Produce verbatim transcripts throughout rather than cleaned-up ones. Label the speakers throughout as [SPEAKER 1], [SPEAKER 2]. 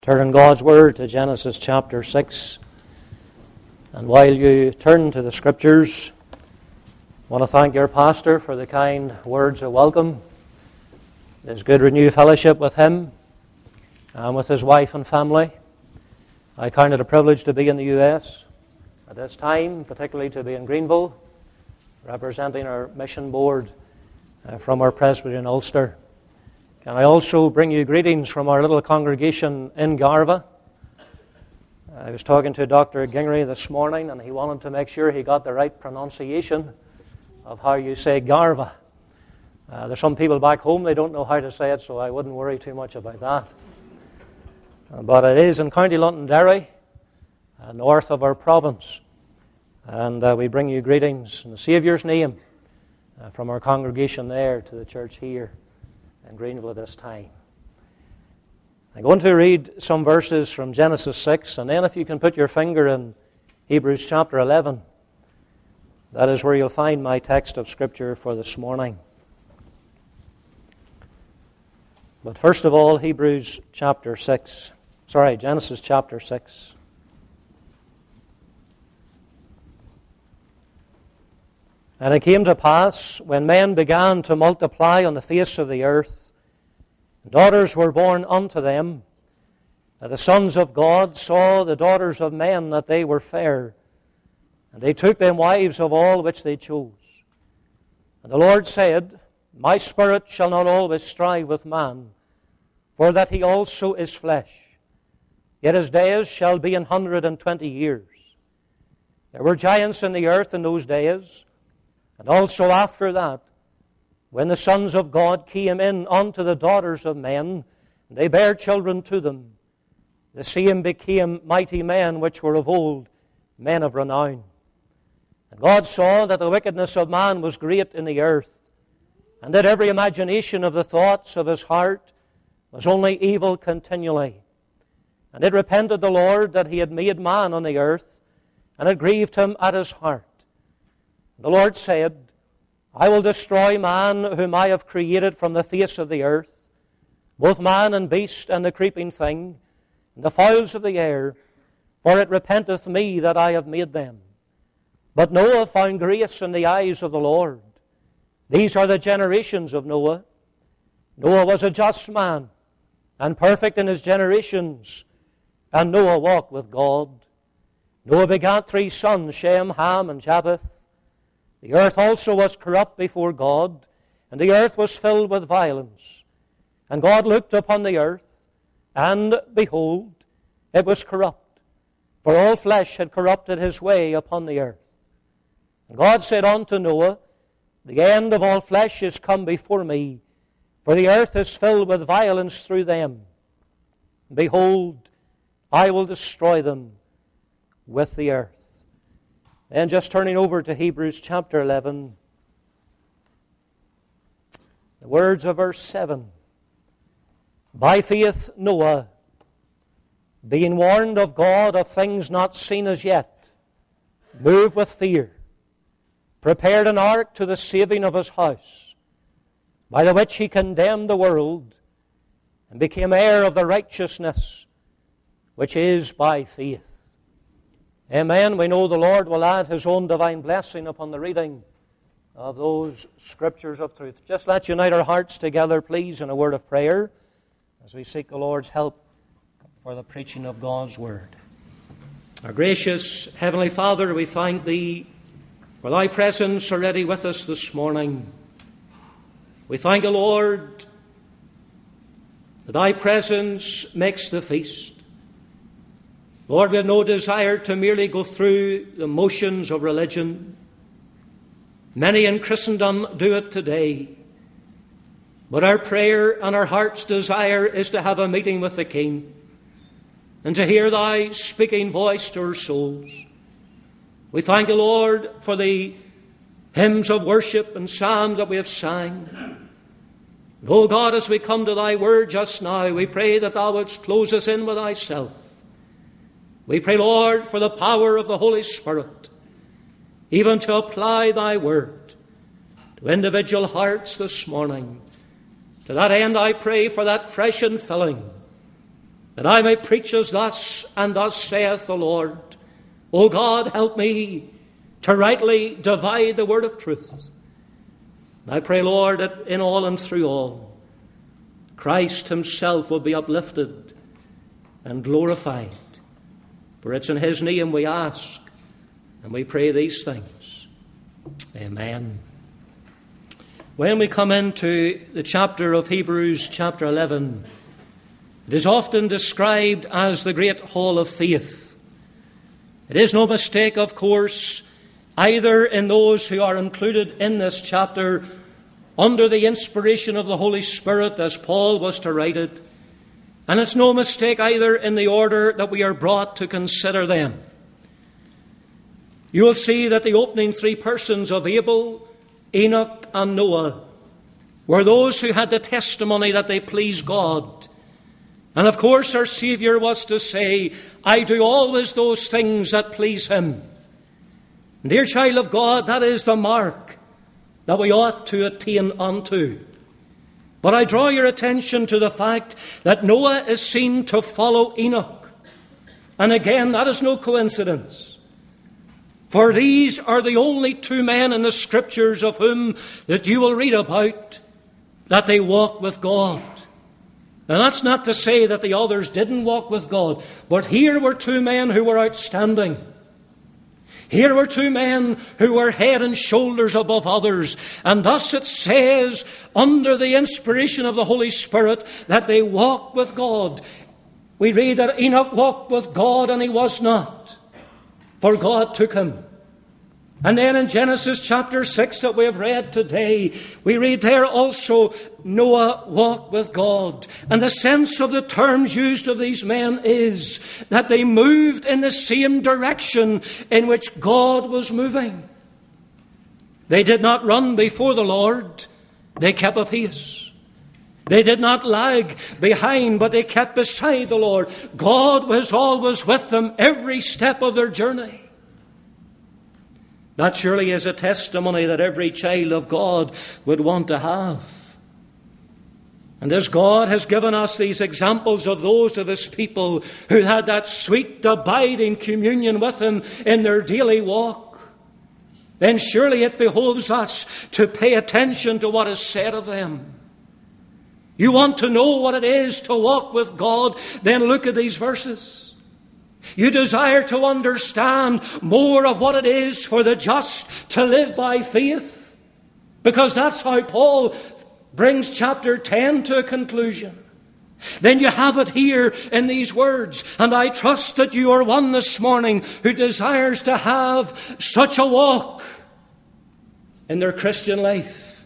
[SPEAKER 1] Turn in God's Word to Genesis chapter six. And while you turn to the Scriptures, I want to thank your pastor for the kind words of welcome. There's good renewed fellowship with him and with his wife and family. I count it a privilege to be in the U S at this time, particularly to be in Greenville, representing our mission board uh, from our presbytery in Ulster. Can I also bring you greetings from our little congregation in Garva? I was talking to Doctor Gingery this morning, and he wanted to make sure he got the right pronunciation of how you say Garva. Uh, there's some people back home, they don't know how to say it, so I wouldn't worry too much about that. Uh, but it is in County Londonderry, uh, north of our province. And uh, we bring you greetings in the Saviour's name uh, from our congregation there to the church here in Greenville at this time. I'm going to read some verses from Genesis six, and then if you can put your finger in Hebrews chapter eleven, that is where you'll find my text of Scripture for this morning. But first of all, Hebrews chapter six. Sorry, Genesis chapter six. And it came to pass, when men began to multiply on the face of the earth, and daughters were born unto them, that the sons of God saw the daughters of men that they were fair, and they took them wives of all which they chose. And the Lord said, My spirit shall not always strive with man, for that he also is flesh. Yet his days shall be an hundred and twenty years. There were giants in the earth in those days, and also after that, when the sons of God came in unto the daughters of men, and they bare children to them, the same became mighty men which were of old, men of renown. And God saw that the wickedness of man was great in the earth, and that every imagination of the thoughts of his heart was only evil continually. And it repented the Lord that he had made man on the earth, and it grieved him at his heart. The Lord said, I will destroy man whom I have created from the face of the earth, both man and beast and the creeping thing, and the fowls of the air, for it repenteth me that I have made them. But Noah found grace in the eyes of the Lord. These are the generations of Noah. Noah was a just man, and perfect in his generations, and Noah walked with God. Noah begat three sons, Shem, Ham, and Japheth. The earth also was corrupt before God, and the earth was filled with violence. And God looked upon the earth, and behold, it was corrupt, for all flesh had corrupted his way upon the earth. And God said unto Noah, The end of all flesh is come before me, for the earth is filled with violence through them. Behold, I will destroy them with the earth. And just turning over to Hebrews chapter eleven, the words of verse seven. By faith Noah, being warned of God of things not seen as yet, moved with fear, prepared an ark to the saving of his house, by the which he condemned the world, and became heir of the righteousness which is by faith. Amen. We know the Lord will add His own divine blessing upon the reading of those Scriptures of truth. Just let's unite our hearts together, please, in a word of prayer as we seek the Lord's help for the preaching of God's Word. Our gracious Heavenly Father, we thank Thee for Thy presence already with us this morning. We thank the Lord that Thy presence makes the feast. Lord, we have no desire to merely go through the motions of religion. Many in Christendom do it today. But our prayer and our heart's desire is to have a meeting with the King and to hear Thy speaking voice to our souls. We thank you, Lord, for the hymns of worship and psalms that we have sang. And, oh God, as we come to Thy word just now, we pray that Thou wouldst close us in with Thyself. We pray, Lord, for the power of the Holy Spirit, even to apply Thy word to individual hearts this morning. To that end, I pray for that fresh infilling that I may preach as thus, and thus saith the Lord. O God, help me to rightly divide the word of truth. And I pray, Lord, that in all and through all, Christ himself will be uplifted and glorified. For it's in his name we ask, and we pray these things. Amen. When we come into the chapter of Hebrews, chapter eleven, it is often described as the great hall of faith. It is no mistake, of course, either in those who are included in this chapter under the inspiration of the Holy Spirit, as Paul was to write it, and it's no mistake either in the order that we are brought to consider them. You will see that the opening three persons of Abel, Enoch, and Noah were those who had the testimony that they pleased God. And of course our Saviour was to say, I do always those things that please him. Dear child of God, that is the mark that we ought to attain unto. But I draw your attention to the fact that Noah is seen to follow Enoch. And again, that is no coincidence. For these are the only two men in the Scriptures of whom that you will read about that they walk with God. Now that's not to say that the others didn't walk with God, but here were two men who were outstanding. Here were two men who were head and shoulders above others. And thus it says, under the inspiration of the Holy Spirit, that they walked with God. We read that Enoch walked with God and he was not, for God took him. And then in Genesis chapter six that we have read today, we read there also, Noah walked with God. And the sense of the terms used of these men is that they moved in the same direction in which God was moving. They did not run before the Lord, they kept a pace. They did not lag behind, but they kept beside the Lord. God was always with them every step of their journey. That surely is a testimony that every child of God would want to have. And as God has given us these examples of those of his people who had that sweet, abiding communion with him in their daily walk, then surely it behoves us to pay attention to what is said of them. You want to know what it is to walk with God? Then look at these verses. You desire to understand more of what it is for the just to live by faith? Because that's how Paul brings chapter ten to a conclusion. Then you have it here in these words. And I trust that you are one this morning who desires to have such a walk in their Christian life.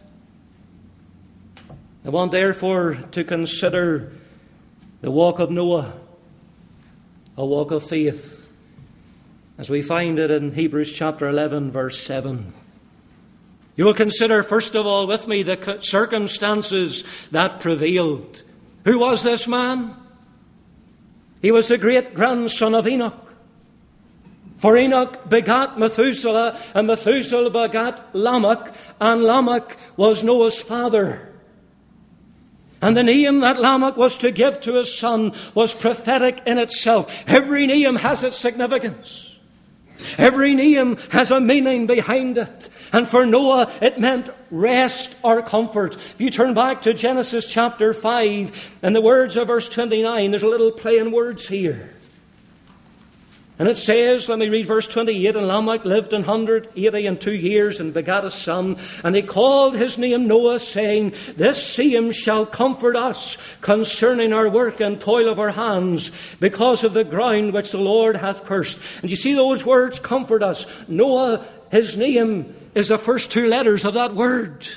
[SPEAKER 1] I want therefore to consider the walk of Noah, a walk of faith, as we find it in Hebrews chapter eleven, verse seven. You will consider, first of all, with me the circumstances that prevailed. Who was this man? He was the great-grandson of Enoch. For Enoch begat Methuselah, and Methuselah begat Lamech, and Lamech was Noah's father. And the name that Lamech was to give to his son was prophetic in itself. Every name has its significance. Every name has a meaning behind it. And for Noah, it meant rest or comfort. If you turn back to Genesis chapter five, and the words of verse twenty-nine, there's a little play in words here. And it says, let me read verse twenty-eight, and Lamech lived an hundred eighty and two years and begat a son, and he called his name Noah, saying, this same shall comfort us concerning our work and toil of our hands, because of the ground which the Lord hath cursed. And you see those words, comfort us. Noah, his name is the first two letters of that word.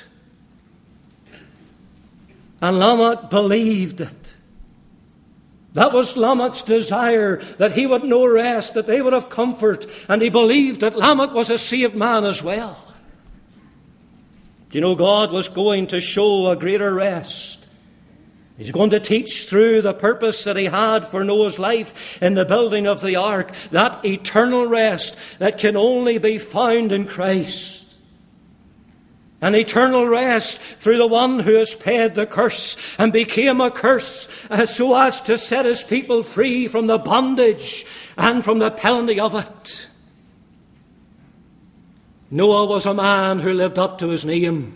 [SPEAKER 1] And Lamech believed it. That was Lamech's desire, that he would know rest, that they would have comfort. And he believed that Lamech was a saved man as well. Do you know God was going to show a greater rest? He's going to teach through the purpose that he had for Noah's life in the building of the ark, that eternal rest that can only be found in Christ. and eternal rest through the one who has paid the curse and became a curse uh, so as to set his people free from the bondage and from the penalty of it. Noah was a man who lived up to his name.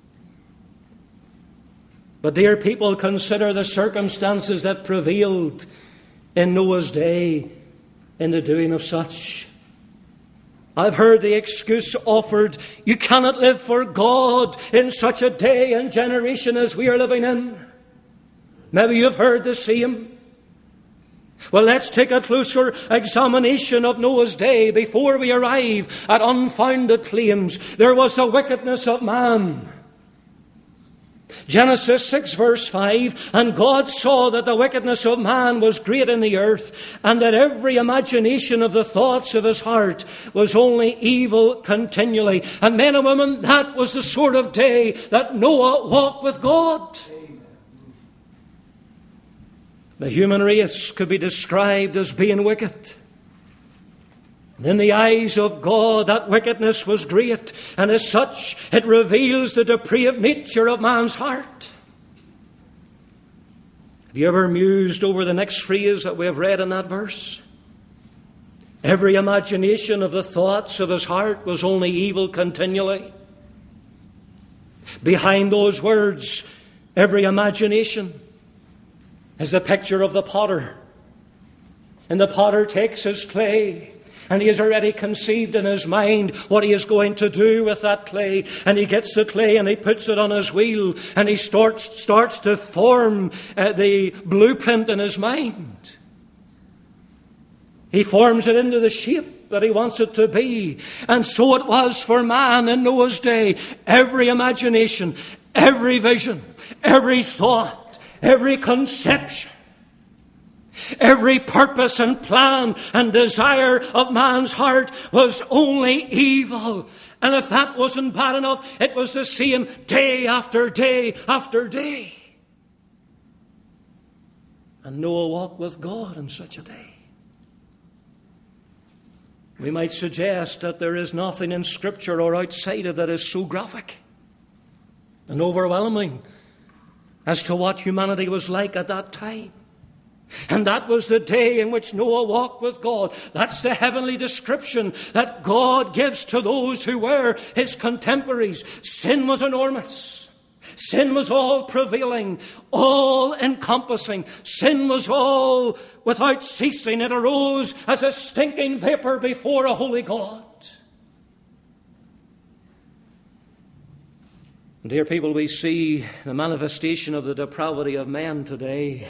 [SPEAKER 1] But dear people, consider the circumstances that prevailed in Noah's day in the doing of such. I've heard the excuse offered, you cannot live for God in such a day and generation as we are living in. Maybe you've heard the same. Well, let's take a closer examination of Noah's day before we arrive at unfounded claims. There was the wickedness of man. Genesis six verse five, and God saw that the wickedness of man was great in the earth, and that every imagination of the thoughts of his heart was only evil continually. And men and women, that was the sort of day that Noah walked with God. Amen. The human race could be described as being wicked. And in the eyes of God, that wickedness was great, and as such, it reveals the depraved nature of man's heart. Have you ever mused over the next phrase that we have read in that verse? Every imagination of the thoughts of his heart was only evil continually. Behind those words, every imagination, is the picture of the potter. And the potter takes his clay, and he has already conceived in his mind what he is going to do with that clay. And he gets the clay and he puts it on his wheel. And he starts, starts to form uh, the blueprint in his mind. He forms it into the shape that he wants it to be. And so it was for man in Noah's day. Every imagination, every vision, every thought, every conception, every purpose and plan and desire of man's heart was only evil. And if that wasn't bad enough, it was the same day after day after day. And Noah walked with God in such a day. We might suggest that there is nothing in Scripture or outside it that is so graphic and overwhelming as to what humanity was like at that time. And that was the day in which Noah walked with God. That's the heavenly description that God gives to those who were his contemporaries. Sin was enormous. Sin was all prevailing, all encompassing. Sin was all without ceasing. It arose as a stinking vapor before a holy God. And dear people, we see the manifestation of the depravity of man today.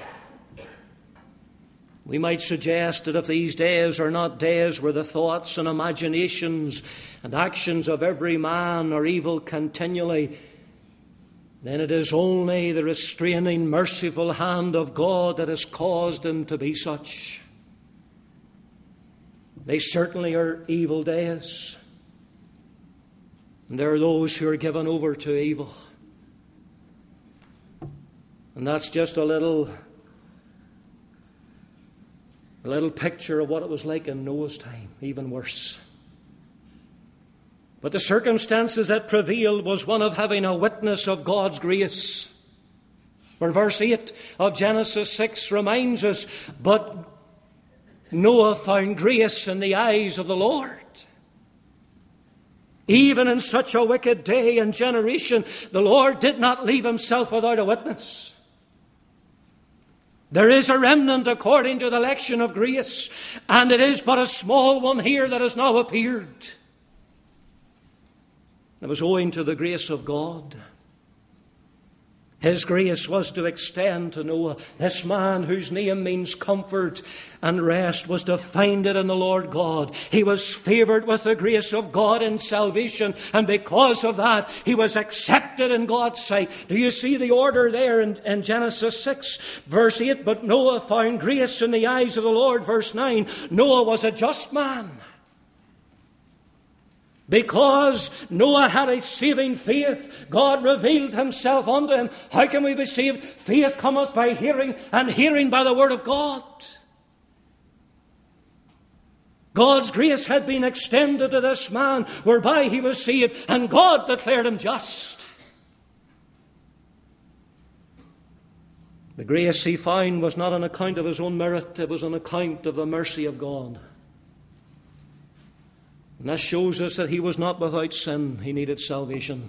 [SPEAKER 1] We might suggest that if these days are not days where the thoughts and imaginations and actions of every man are evil continually, then it is only the restraining, merciful hand of God that has caused them to be such. They certainly are evil days. And there are those who are given over to evil. And that's just a little... A little picture of what it was like in Noah's time, even worse. But the circumstances that prevailed was one of having a witness of God's grace. For verse eight of Genesis six reminds us, but Noah found grace in the eyes of the Lord. Even in such a wicked day and generation, the Lord did not leave himself without a witness. There is a remnant according to the election of grace, and it is but a small one here that has now appeared. It was owing to the grace of God. His grace was to extend to Noah. This man whose name means comfort and rest was to find it in the Lord God. He was favoured with the grace of God in salvation, and because of that, he was accepted in God's sight. Do you see the order there in, in Genesis six, verse eight? But Noah found grace in the eyes of the Lord, verse nine. Noah was a just man. Because Noah had a saving faith, God revealed himself unto him. How can we be saved? Faith cometh by hearing, and hearing by the word of God. God's grace had been extended to this man, whereby he was saved, and God declared him just. The grace he found was not on account of his own merit, it was on account of the mercy of God. And this shows us that he was not without sin, he needed salvation.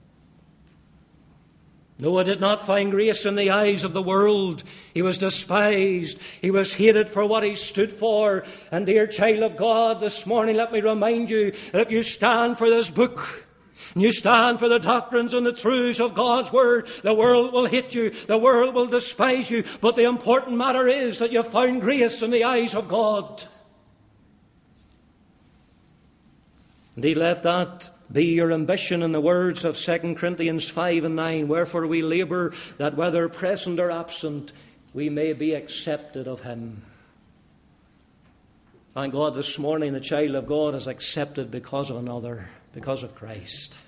[SPEAKER 1] Noah did not find grace in the eyes of the world. He was despised. He was hated for what he stood for. And dear child of God, this morning let me remind you that if you stand for this book, and you stand for the doctrines and the truths of God's Word, the world will hate you, the world will despise you, but the important matter is that you found grace in the eyes of God. Indeed, let that be your ambition in the words of Second Corinthians five and nine. Wherefore we labour, that whether present or absent, we may be accepted of him. Thank God this morning the child of God is accepted because of another, because of Christ.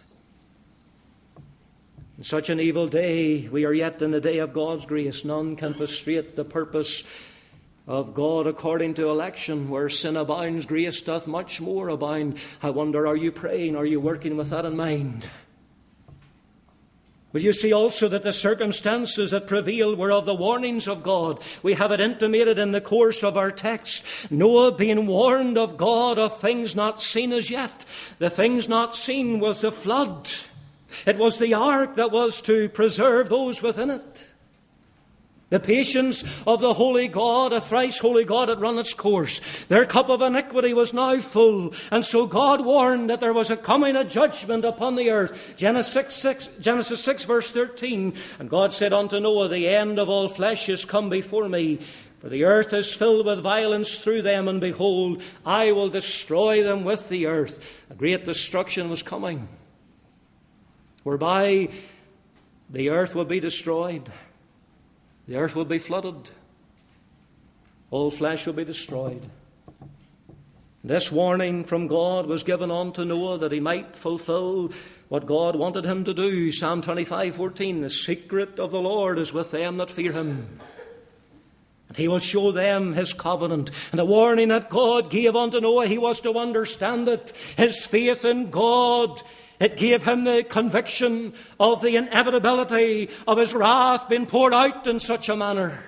[SPEAKER 1] In such an evil day, we are yet in the day of God's grace. None can frustrate the purpose of God according to election. Where sin abounds, grace doth much more abound. I wonder, are you praying? Are you working with that in mind? But you see also that the circumstances that prevailed were of the warnings of God. We have it intimated in the course of our text. Noah being warned of God of things not seen as yet. The things not seen was the flood. It was the ark that was to preserve those within it. The patience of the holy God, a thrice holy God, had run its course. Their cup of iniquity was now full. And so God warned that there was a coming a judgment upon the earth. Genesis six, Genesis six verse thirteen. And God said unto Noah, the end of all flesh is come before me. For the earth is filled with violence through them. And behold, I will destroy them with the earth. A great destruction was coming, whereby the earth will be destroyed. The earth will be flooded. All flesh will be destroyed. This warning from God was given unto Noah that he might fulfill what God wanted him to do. Psalm twenty-five fourteen, the secret of the Lord is with them that fear him, and he will show them his covenant. And the warning that God gave unto Noah, he was to understand it. His faith in God, it gave him the conviction of the inevitability of his wrath being poured out in such a manner.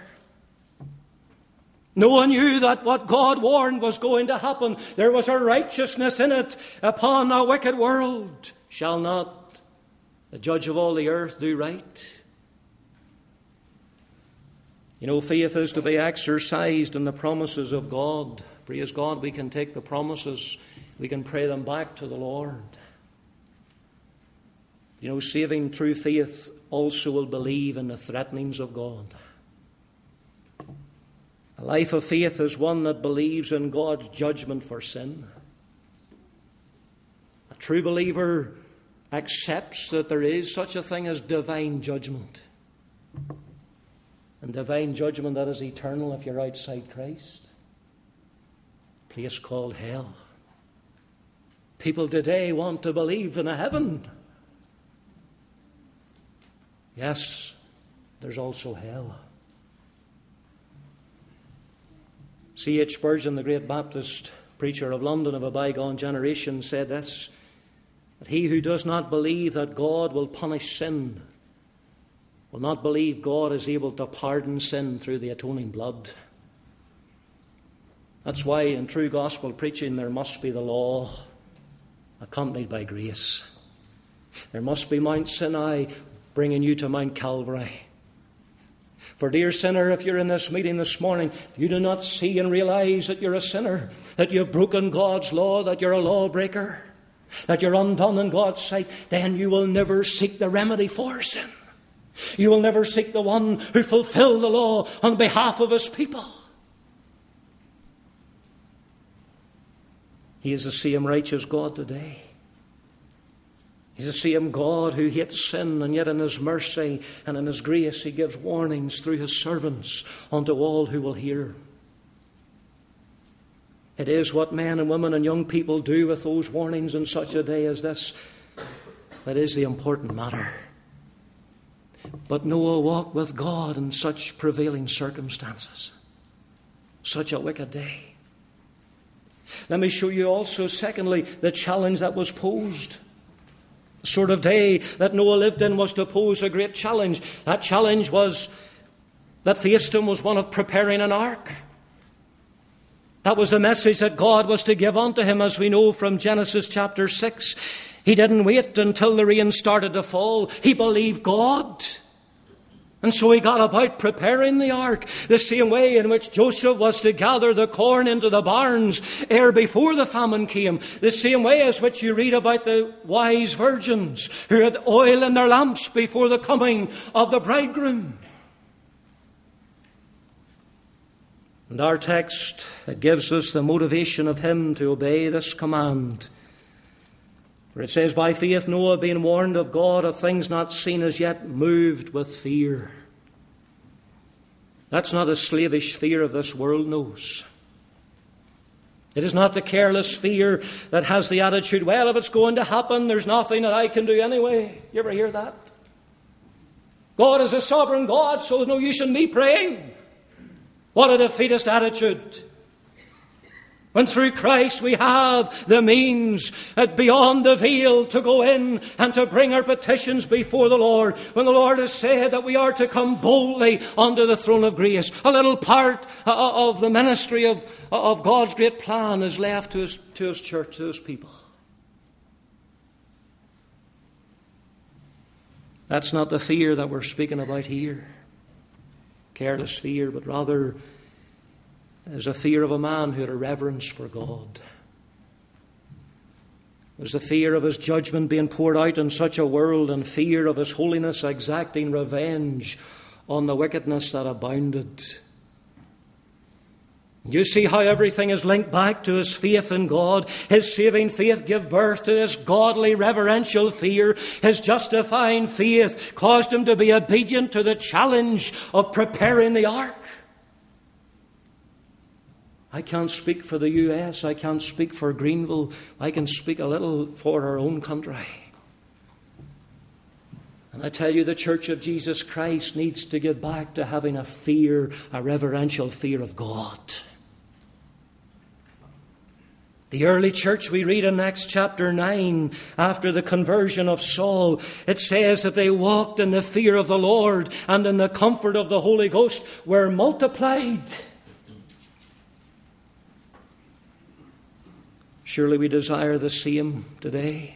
[SPEAKER 1] Noah knew that what God warned was going to happen. There was a righteousness in it upon a wicked world. Shall not the judge of all the earth do right? You know, faith is to be exercised in the promises of God. Praise God, we can take the promises, we can pray them back to the Lord. You know, saving true faith also will believe in the threatenings of God. A life of faith is one that believes in God's judgment for sin. A true believer accepts that there is such a thing as divine judgment. And divine judgment that is eternal if you're outside Christ. A place called hell. People today want to believe in a heaven. Yes, there's also hell. C H Spurgeon, the great Baptist preacher of London of a bygone generation, said this, that he who does not believe that God will punish sin will not believe God is able to pardon sin through the atoning blood. That's why in true gospel preaching there must be the law accompanied by grace. There must be Mount Sinai bringing you to Mount Calvary. For dear sinner, if you're in this meeting this morning, if you do not see and realize that you're a sinner, that you've broken God's law, that you're a lawbreaker, that you're undone in God's sight, then you will never seek the remedy for sin. You will never seek the one who fulfilled the law on behalf of his people. He is the same righteous God today. He's the same God who hates sin, and yet in his mercy and in his grace he gives warnings through his servants unto all who will hear. It is what men and women and young people do with those warnings in such a day as this that is the important matter. But Noah walked with God in such prevailing circumstances, such a wicked day. Let me show you also, secondly, the challenge that was posed. The sort of day that Noah lived in was to pose a great challenge. That challenge was, that faced him, was one of preparing an ark. That was the message that God was to give unto him, as we know from Genesis chapter six. He didn't wait until the rain started to fall. He believed God. And so he got about preparing the ark, the same way in which Joseph was to gather the corn into the barns ere before the famine came, the same way as which you read about the wise virgins who had oil in their lamps before the coming of the bridegroom. And our text, it gives us the motivation of him to obey this command. For it says, by faith Noah, being warned of God of things not seen as yet, moved with fear. That's not a slavish fear of this world knows. It is not the careless fear that has the attitude, well, if it's going to happen, there's nothing that I can do anyway. You ever hear that? God is a sovereign God, so there's no use in me praying. What a defeatist attitude. When through Christ we have the means at beyond the veil to go in and to bring our petitions before the Lord. When the Lord has said that we are to come boldly unto the throne of grace. A little part of the ministry of, of God's great plan is left to his, to his church, to his people. That's not the fear that we're speaking about here. Careless fear, but rather is a fear of a man who had a reverence for God. It was the fear of his judgment being poured out in such a world, and fear of his holiness exacting revenge on the wickedness that abounded. You see how everything is linked back to his faith in God. His saving faith gave birth to this godly reverential fear. His justifying faith caused him to be obedient to the challenge of preparing the ark. I can't speak for the U S. I can't speak for Greenville. I can speak a little for our own country. And I tell you, the Church of Jesus Christ needs to get back to having a fear, a reverential fear of God. The early church, we read in Acts chapter nine, after the conversion of Saul, it says that they walked in the fear of the Lord and in the comfort of the Holy Ghost were multiplied. Surely we desire the same today.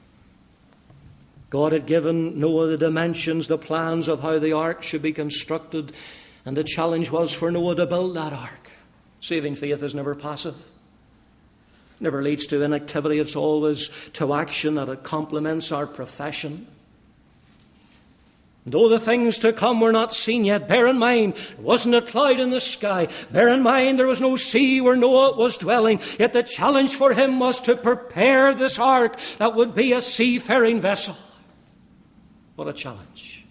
[SPEAKER 1] God had given Noah the dimensions, the plans of how the ark should be constructed, and the challenge was for Noah to build that ark. Saving faith is never passive. Never leads to inactivity. It's always to action, that it complements our profession. And though the things to come were not seen yet, bear in mind, there wasn't a cloud in the sky. Bear in mind, there was no sea where Noah was dwelling. Yet the challenge for him was to prepare this ark that would be a seafaring vessel. What a challenge.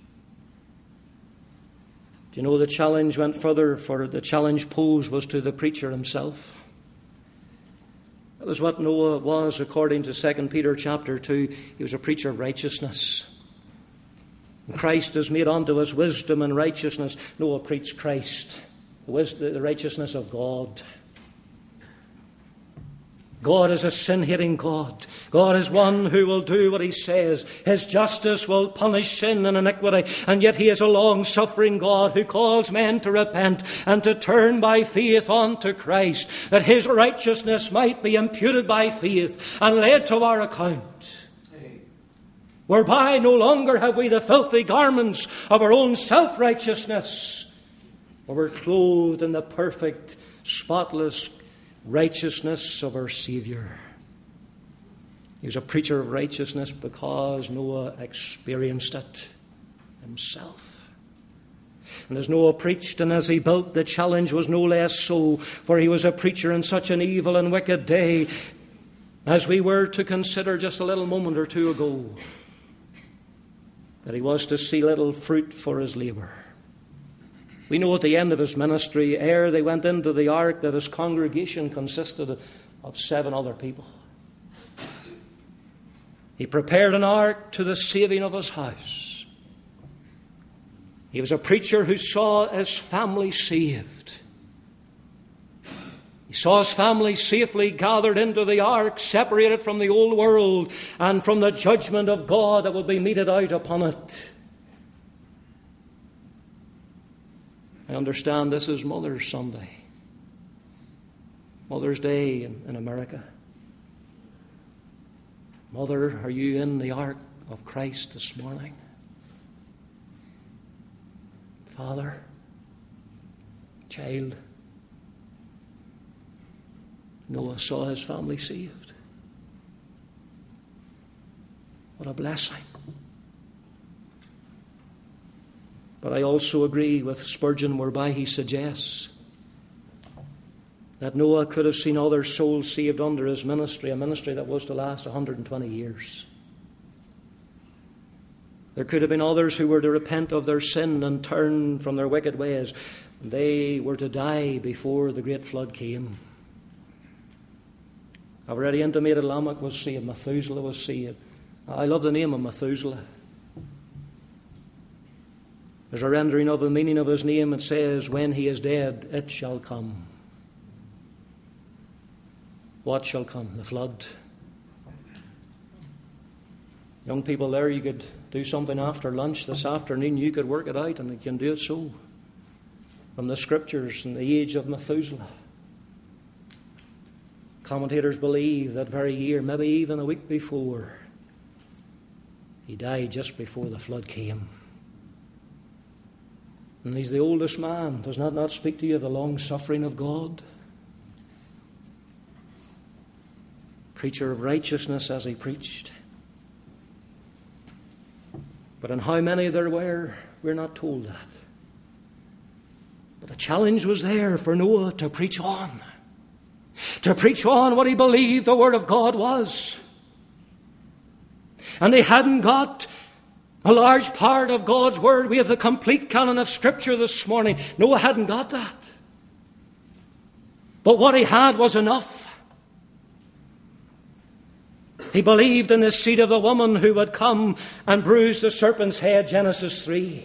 [SPEAKER 1] Do you know the challenge went further? For the challenge posed was to the preacher himself. That was what Noah was according to Second Peter chapter two. He was a preacher of righteousness. And Christ is made unto us wisdom and righteousness. Noah preached Christ, the, wisdom, the righteousness of God. God is a sin-hating God. God is one who will do what he says. His justice will punish sin and iniquity. And yet he is a long-suffering God who calls men to repent and to turn by faith unto Christ, that his righteousness might be imputed by faith and laid to our account. Whereby no longer have we the filthy garments of our own self-righteousness, but we're clothed in the perfect, spotless righteousness of our Saviour. He was a preacher of righteousness because Noah experienced it himself. And as Noah preached and as he built, the challenge was no less so, for he was a preacher in such an evil and wicked day, as we were to consider just a little moment or two ago, that he was to see little fruit for his labour. We know at the end of his ministry, ere they went into the ark, that his congregation consisted of seven other people. He prepared an ark to the saving of his house. He was a preacher who saw his family saved. He saw his family safely gathered into the ark, separated from the old world and from the judgment of God that would be meted out upon it. I understand this is Mother's Sunday, Mother's Day in, in America. Mother, are you in the ark of Christ this morning? Father, child, Noah saw his family saved. What a blessing. But I also agree with Spurgeon, whereby he suggests that Noah could have seen other souls saved under his ministry, a ministry that was to last one hundred twenty years. There could have been others who were to repent of their sin and turn from their wicked ways. They were to die before the great flood came. I've already intimated Lamech was saved, Methuselah was saved. I love the name of Methuselah. There's a rendering of the meaning of his name. It says, when he is dead, it shall come. What shall come? The flood. Young people there, you could do something after lunch this afternoon. You could work it out, and you can do it so. From the Scriptures in the age of Methuselah. Commentators believe that very year, maybe even a week before, he died just before the flood came. And he's the oldest man. Does that not speak to you of the long suffering of God? Preacher of righteousness as he preached. But in how many there were, we're not told that. But a challenge was there for Noah to preach on. To preach on what he believed the Word of God was. And they hadn't got a large part of God's Word. We have the complete canon of Scripture this morning. Noah hadn't got that. But what he had was enough. He believed in the seed of the woman who would come and bruise the serpent's head, Genesis three.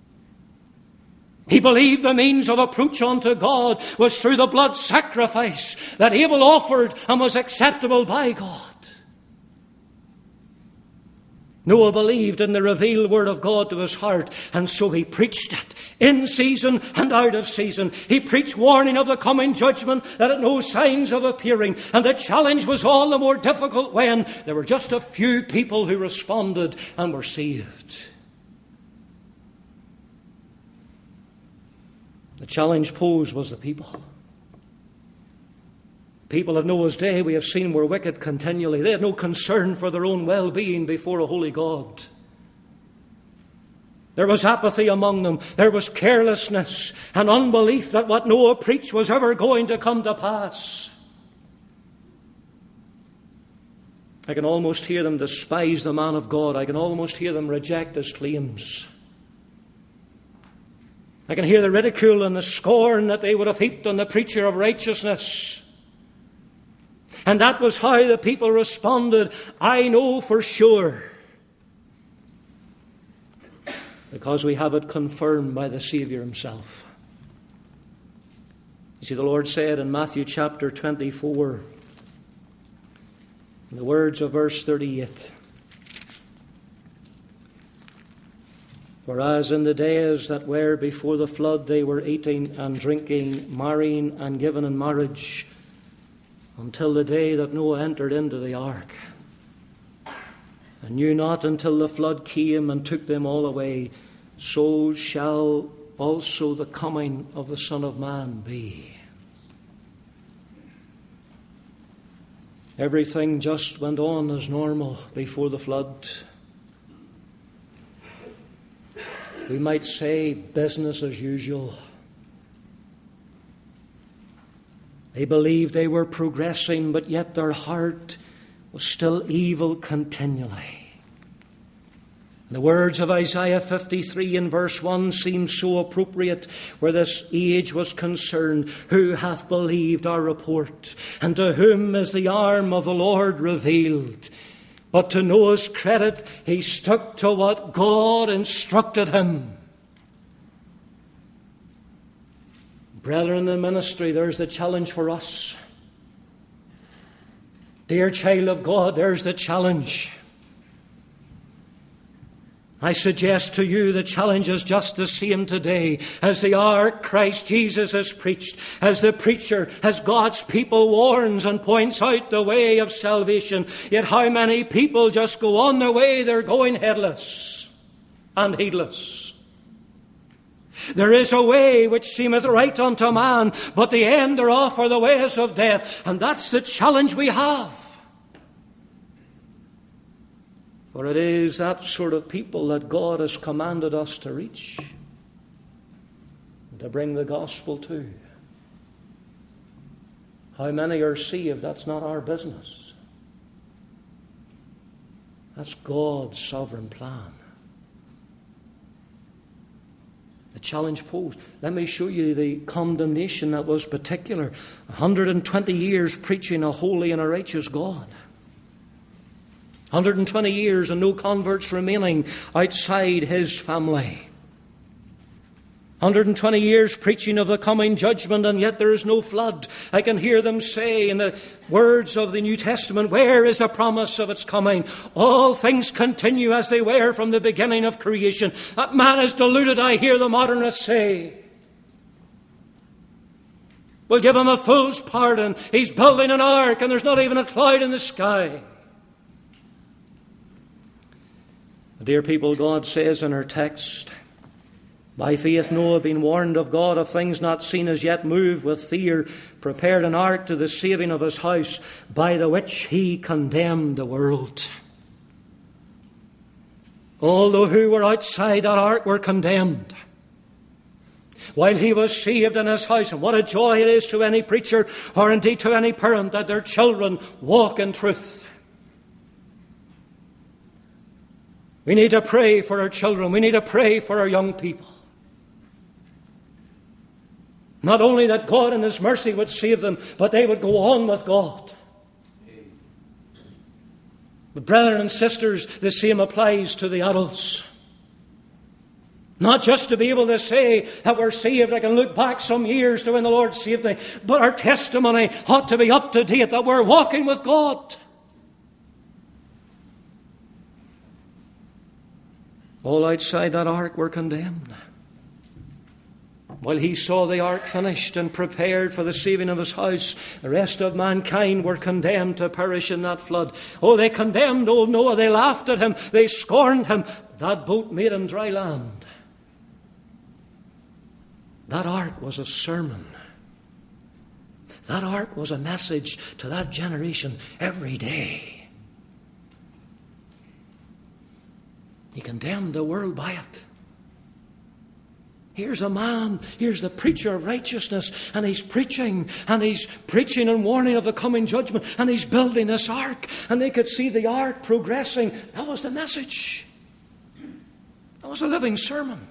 [SPEAKER 1] He believed the means of approach unto God was through the blood sacrifice that Abel offered and was acceptable by God. Noah believed in the revealed Word of God to his heart, and so he preached it in season and out of season. He preached warning of the coming judgment that had no signs of appearing, and the challenge was all the more difficult when there were just a few people who responded and were saved. The challenge posed was the people. People of Noah's day, we have seen, were wicked continually. They had no concern for their own well-being before a holy God. There was apathy among them. There was carelessness and unbelief that what Noah preached was ever going to come to pass. I can almost hear them despise the man of God. I can almost hear them reject his claims. I can hear the ridicule and the scorn that they would have heaped on the preacher of righteousness. And that was how the people responded, I know for sure. Because we have it confirmed by the Saviour himself. You see, the Lord said in Matthew chapter twenty-four, in the words of verse thirty-eight, for as in the days that were before the flood they were eating and drinking, marrying and giving in marriage, until the day that Noah entered into the ark, and knew not until the flood came and took them all away, so shall also the coming of the Son of Man be. Everything just went on as normal before the flood. We might say business as usual. They believed they were progressing, but yet their heart was still evil continually. The words of Isaiah fifty-three in verse one seem so appropriate where this age was concerned. Who hath believed our report? And to whom is the arm of the Lord revealed? But to Noah's credit, he stuck to what God instructed him. Brethren in the ministry, there's the challenge for us. Dear child of God, there's the challenge. I suggest to you the challenge is just the same today as the ark Christ Jesus has preached, as the preacher, as God's people warns and points out the way of salvation. Yet how many people just go on their way, they're going headless and heedless. There is a way which seemeth right unto man, but the end thereof are the ways of death. And that's the challenge we have. For it is that sort of people that God has commanded us to reach and to bring the gospel to. How many are saved, that's not our business. That's God's sovereign plan. The challenge posed. Let me show you the condemnation that was particular. one hundred twenty years preaching a holy and a righteous God. one hundred twenty years and no converts remaining outside his family. one hundred twenty years preaching of the coming judgment, and yet there is no flood. I can hear them say in the words of the New Testament, where is the promise of its coming? All things continue as they were from the beginning of creation. That man is deluded, I hear the modernists say. We'll give him a fool's pardon. He's building an ark and there's not even a cloud in the sky. Dear people, God says in our text, by faith Noah, being warned of God of things not seen as yet, moved with fear, prepared an ark to the saving of his house, by the which he condemned the world. All who were outside that ark were condemned, while he was saved in his house. And what a joy it is to any preacher, or indeed to any parent, that their children walk in truth. We need to pray for our children. We need to pray for our young people. Not only that God in his mercy would save them, but they would go on with God. But brethren and sisters, the same applies to the adults. Not just to be able to say that we're saved. I can look back some years to when the Lord saved me. But our testimony ought to be up to date, that we're walking with God. All outside that ark were condemned. While he saw the ark finished and prepared for the saving of his house, the rest of mankind were condemned to perish in that flood. Oh, they condemned old Noah. They laughed at him. They scorned him. That boat made him dry land. That ark was a sermon. That ark was a message to that generation every day. He condemned the world by it. Here's a man, here's the preacher of righteousness, and he's preaching, and he's preaching and warning of the coming judgment, and he's building this ark, and they could see the ark progressing. That was the message. That was a living sermon.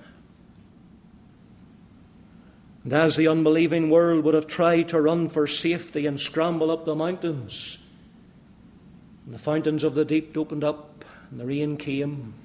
[SPEAKER 1] And as the unbelieving world would have tried to run for safety and scramble up the mountains, and the fountains of the deep opened up, and the rain came,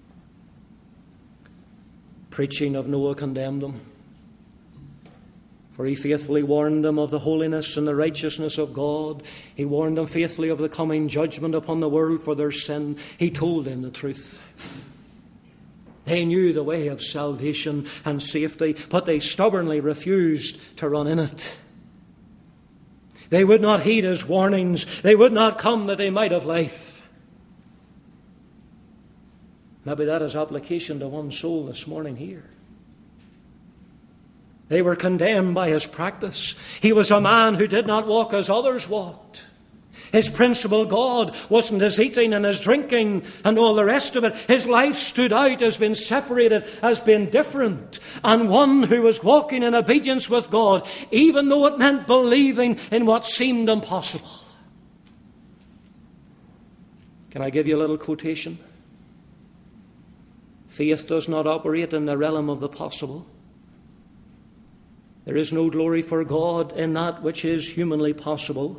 [SPEAKER 1] preaching of Noah condemned them. For he faithfully warned them of the holiness and the righteousness of God. He warned them faithfully of the coming judgment upon the world for their sin. He told them the truth. They knew the way of salvation and safety, but they stubbornly refused to run in it. They would not heed his warnings. They would not come that they might have life. Maybe that is application to one soul this morning here. They were condemned by his practice. He was a man who did not walk as others walked. His principal God wasn't his eating and his drinking and all the rest of it. His life stood out as being separated, as being different. And one who was walking in obedience with God, even though it meant believing in what seemed impossible. Can I give you a little quotation? Faith does not operate in the realm of the possible. There is no glory for God in that which is humanly possible.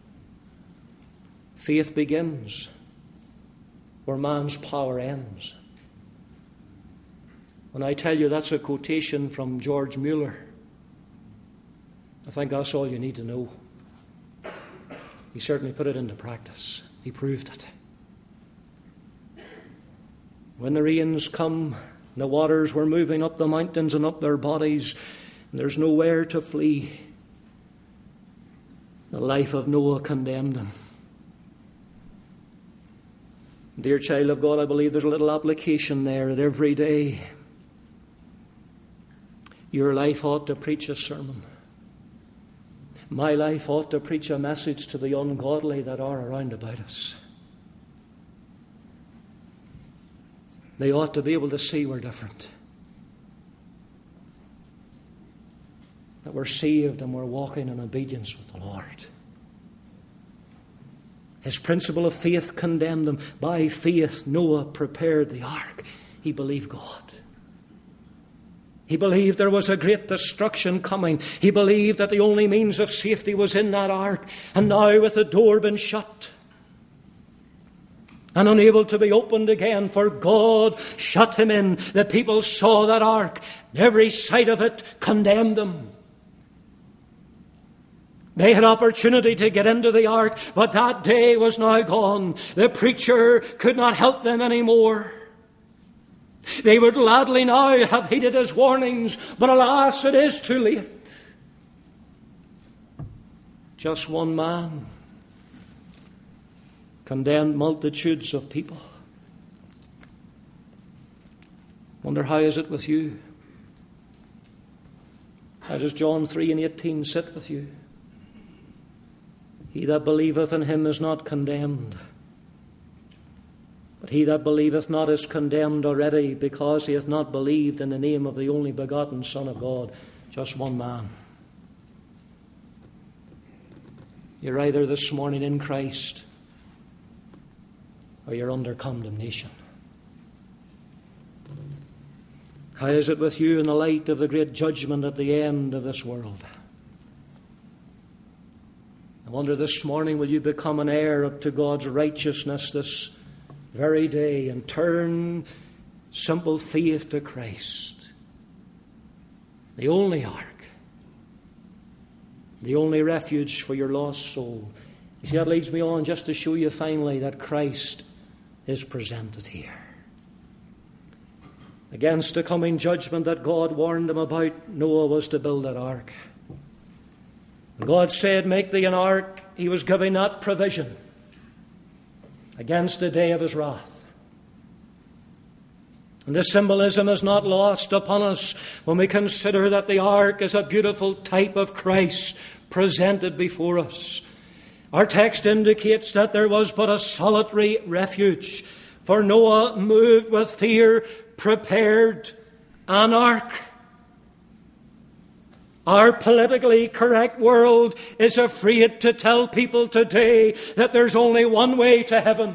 [SPEAKER 1] Faith begins where man's power ends. When I tell you that's a quotation from George Mueller, I think that's all you need to know. He certainly put it into practice. He proved it. When the rains come, the waters were moving up the mountains and up their bodies, and there's nowhere to flee. The life of Noah condemned him. Dear child of God, I believe there's a little application there that every day your life ought to preach a sermon. My life ought to preach a message to the ungodly that are around about us. They ought to be able to see we're different. That we're saved and we're walking in obedience with the Lord. His principle of faith condemned them. By faith, Noah prepared the ark. He believed God. He believed there was a great destruction coming. He believed that the only means of safety was in that ark. And now with the door been shut and unable to be opened again, for God shut him in, the people saw that ark, and every sight of it condemned them. They had opportunity to get into the ark, but that day was now gone. The preacher could not help them anymore. They would gladly now have heeded his warnings, but alas, it is too late. Just one man condemned multitudes of people. Wonder, how is it with you? How does John three and eighteen sit with you? He that believeth in him is not condemned. But he that believeth not is condemned already, because he hath not believed in the name of the only begotten Son of God. Just one man. You're either this morning in Christ, or you're under condemnation. How is it with you in the light of the great judgment at the end of this world? I wonder this morning, will you become an heir up to God's righteousness this very day and turn simple faith to Christ, the only ark, the only refuge for your lost soul. You see, that leads me on just to show you finally that Christ is presented here. Against the coming judgment that God warned them about, Noah was to build that ark. God said, make thee an ark. He was giving that provision against the day of his wrath. And this symbolism is not lost upon us when we consider that the ark is a beautiful type of Christ presented before us. Our text indicates that there was but a solitary refuge, for Noah, moved with fear, prepared an ark. Our politically correct world is afraid to tell people today that there's only one way to heaven.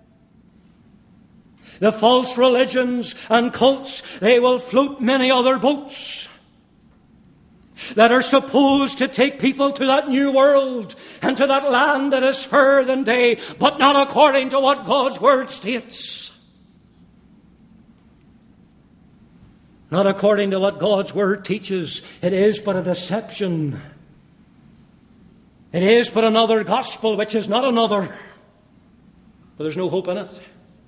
[SPEAKER 1] The false religions and cults, they will float many other boats that are supposed to take people to that new world and to that land that is fairer than day, but not according to what God's word states. Not according to what God's word teaches. It is but a deception. It is but another gospel, which is not another. But there's no hope in it.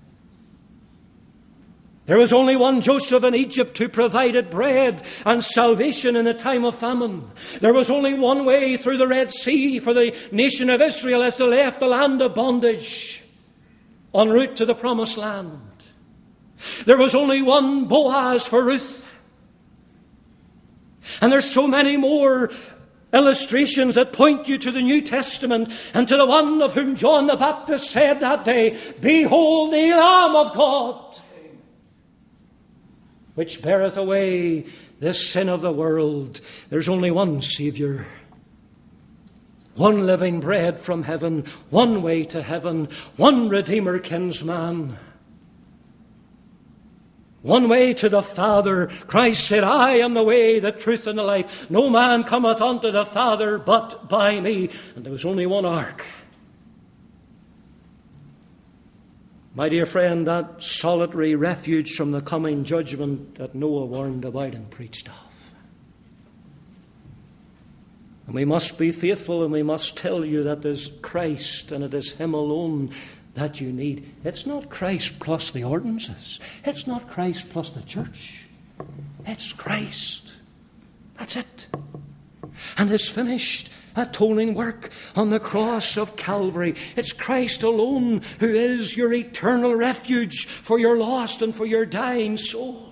[SPEAKER 1] There was only one Joseph in Egypt who provided bread and salvation in a time of famine. There was only one way through the Red Sea for the nation of Israel as they left the land of bondage en route to the promised land. There was only one Boaz for Ruth. And there's so many more illustrations that point you to the New Testament and to the one of whom John the Baptist said that day, behold the Lamb of God, which beareth away the sin of the world. There's only one Saviour, one living bread from heaven, one way to heaven, one Redeemer kinsman. One way to the Father. Christ said, I am the way, the truth, and the life. No man cometh unto the Father but by me. And there was only one ark. My dear friend, that solitary refuge from the coming judgment that Noah warned about and preached of. And we must be faithful, and we must tell you that it is Christ and it is Him alone that you need. It's not Christ plus the ordinances. It's not Christ plus the church. It's Christ. That's it. And His finished atoning work on the cross of Calvary. It's Christ alone who is your eternal refuge for your lost and for your dying soul.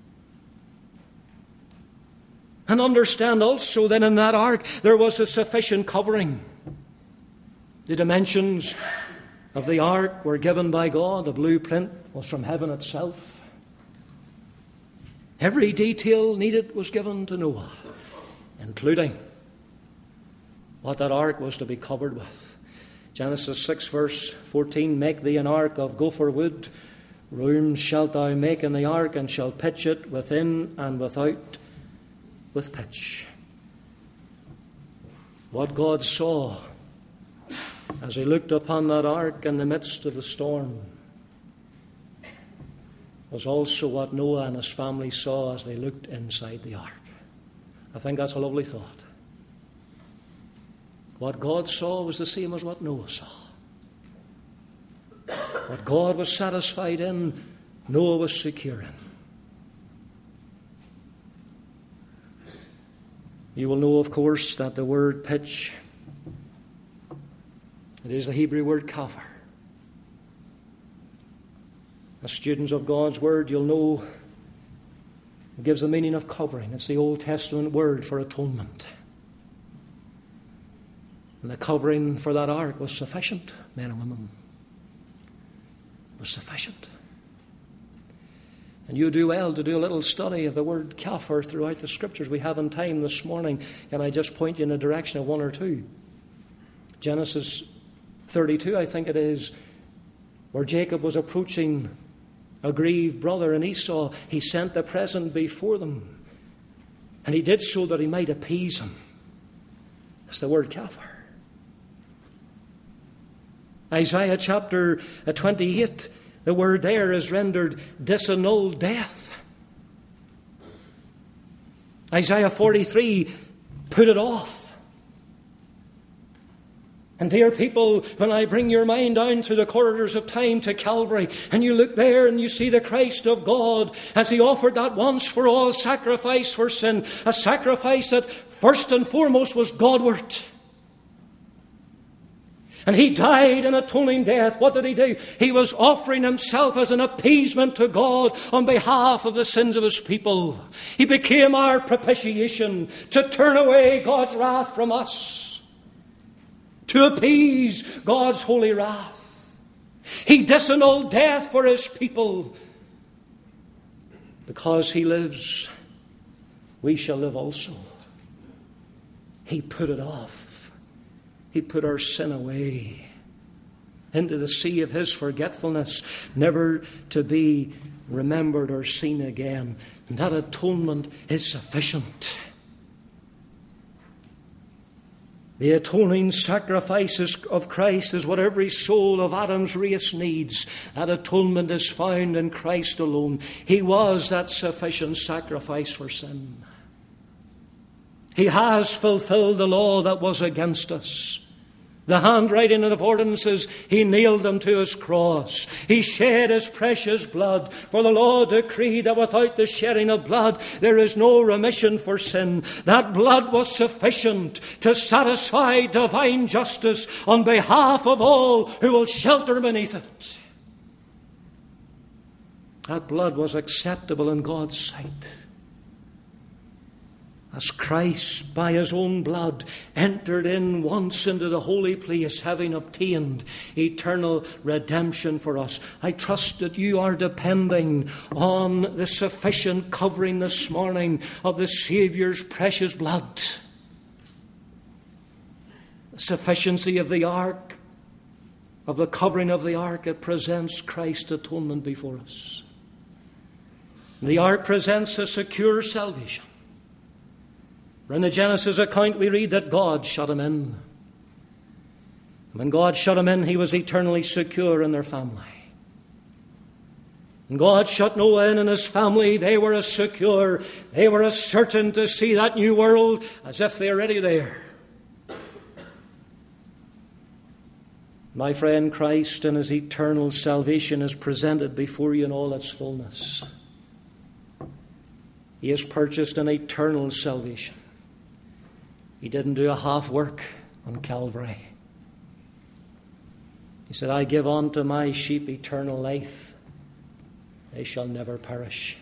[SPEAKER 1] And understand also that in that ark there was a sufficient covering. The dimensions of the ark were given by God. The blueprint was from heaven itself. Every detail needed was given to Noah, including what that ark was to be covered with. Genesis six verse fourteen, make thee an ark of gopher wood. Rooms shalt thou make in the ark, and shalt pitch it within and without with pitch. What God saw as He looked upon that ark in the midst of the storm was also what Noah and his family saw as they looked inside the ark. I think that's a lovely thought. What God saw was the same as what Noah saw. What God was satisfied in, Noah was secure in. You will know, of course, that the word pitch, it is the Hebrew word kafir. As students of God's word, you'll know it gives the meaning of covering. It's the Old Testament word for atonement. And the covering for that ark was sufficient, men and women. It was sufficient. And you do well to do a little study of the word kafir throughout the Scriptures. We haven't time this morning, and I just point you in the direction of one or two. Genesis thirty-two, I think it is, where Jacob was approaching a grieved brother, and Esau, he sent the present before them. And he did so that he might appease him. That's the word kafir. Isaiah chapter twenty-eight, the word there is rendered disannulled death. Isaiah forty-three, put it off. And dear people, when I bring your mind down through the corridors of time to Calvary, and you look there and you see the Christ of God as He offered that once for all sacrifice for sin, a sacrifice that first and foremost was Godward. And He died an atoning death. What did He do? He was offering Himself as an appeasement to God on behalf of the sins of His people. He became our propitiation to turn away God's wrath from us, to appease God's holy wrath. He disannulled death for His people. Because He lives, we shall live also. He put it off. He put our sin away into the sea of His forgetfulness, never to be remembered or seen again. And that atonement is sufficient. The atoning sacrifices of Christ is what every soul of Adam's race needs. That atonement is found in Christ alone. He was that sufficient sacrifice for sin. He has fulfilled the law that was against us. The handwriting of ordinances, He nailed them to His cross. He shed His precious blood. For the law decreed that without the shedding of blood, there is no remission for sin. That blood was sufficient to satisfy divine justice on behalf of all who will shelter beneath it. That blood was acceptable in God's sight. As Christ, by His own blood, entered in once into the holy place, having obtained eternal redemption for us. I trust that you are depending on the sufficient covering this morning of the Saviour's precious blood. The sufficiency of the ark, of the covering of the ark, it presents Christ's atonement before us. The ark presents a secure salvation. In the Genesis account we read that God shut him in. When God shut him in, he was eternally secure in their family. When God shut Noah in and his family, they were as secure, they were as certain to see that new world as if they were already there. My friend, Christ and his eternal salvation is presented before you in all its fullness. He has purchased an eternal salvation. He didn't do a half work on Calvary. He said, I give unto my sheep eternal life. They shall never perish.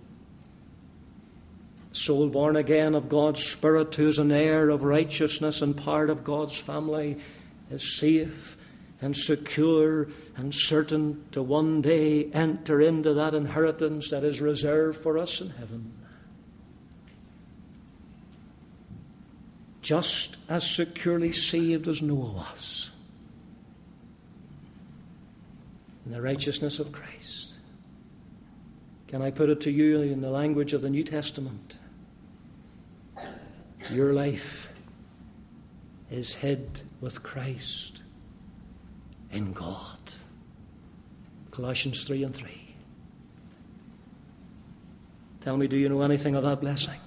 [SPEAKER 1] The soul born again of God's Spirit, who is an heir of righteousness and part of God's family, is safe and secure and certain to one day enter into that inheritance that is reserved for us in heaven. Just as securely saved as Noah was in the righteousness of Christ. Can I put it to you in the language of the New Testament? Your life is hid with Christ in God. Colossians three and three. Tell me, do you know anything of that blessing?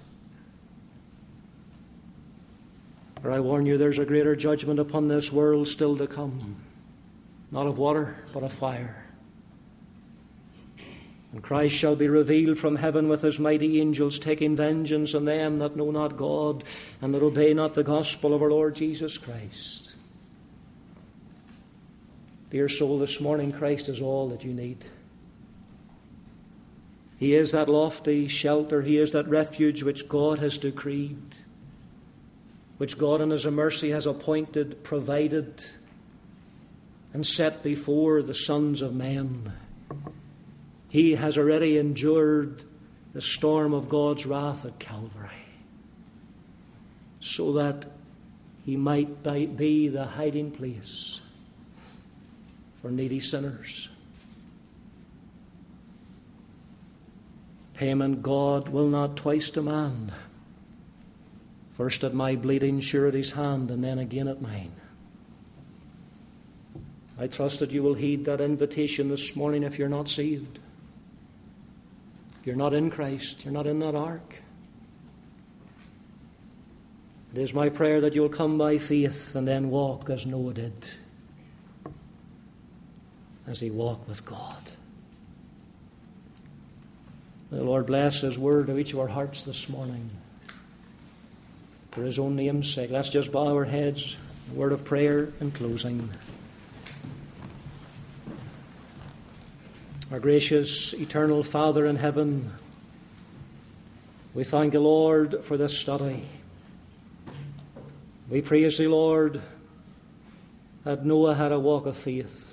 [SPEAKER 1] For I warn you, there's a greater judgment upon this world still to come. Not of water, but of fire. And Christ shall be revealed from heaven with his mighty angels, taking vengeance on them that know not God and that obey not the gospel of our Lord Jesus Christ. Dear soul, this morning Christ is all that you need. He is that lofty shelter. He is that refuge which God has decreed, which God in his mercy has appointed, provided, and set before the sons of men. He has already endured the storm of God's wrath at Calvary, so that he might be the hiding place for needy sinners. Payment God will not twice demand, first at my bleeding surety's hand, and then again at mine. I trust that you will heed that invitation this morning if you're not saved. If you're not in Christ, you're not in that ark. It is my prayer that you'll come by faith and then walk as Noah did, as he walked with God. May the Lord bless his word to each of our hearts this morning, for his own name's sake. Let's just bow our heads, a word of prayer in closing. Our gracious, eternal Father in heaven, we thank you, Lord, for this study. We praise thee, Lord, that Noah had a walk of faith.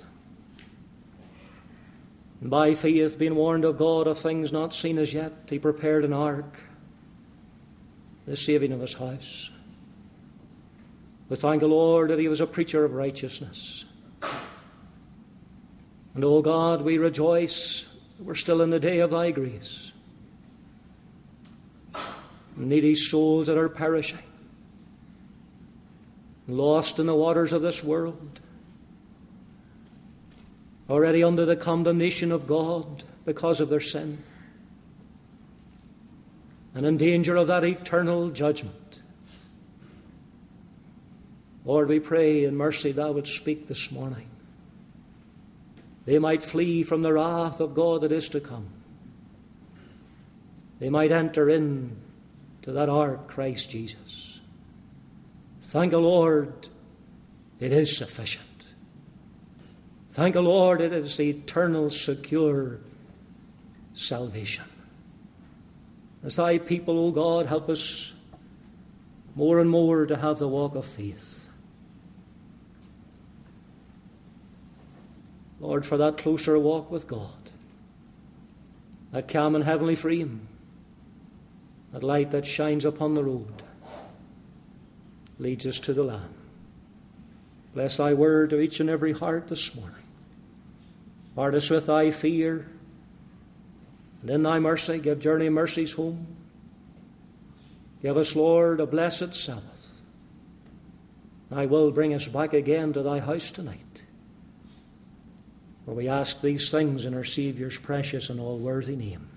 [SPEAKER 1] And by faith, being warned of God of things not seen as yet, he prepared an ark, the saving of his house. We thank the Lord that he was a preacher of righteousness. And, O God, we rejoice that we're still in the day of thy grace. Needy souls that are perishing, lost in the waters of this world, already under the condemnation of God because of their sin, and in danger of that eternal judgment. Lord, we pray in mercy thou would speak this morning. They might flee from the wrath of God that is to come. They might enter in to that ark, Christ Jesus. Thank the Lord, it is sufficient. Thank the Lord, it is eternal, secure salvation. As thy people, O God, help us more and more to have the walk of faith. Lord, for that closer walk with God, that calm and heavenly freedom, that light that shines upon the road, leads us to the Lamb. Bless thy word to each and every heart this morning. Part us with thy fear, and in thy mercy give journey mercies home. Give us, Lord, a blessed Sabbath. Thy will bring us back again to thy house tonight. For we ask these things in our Saviour's precious and all-worthy name.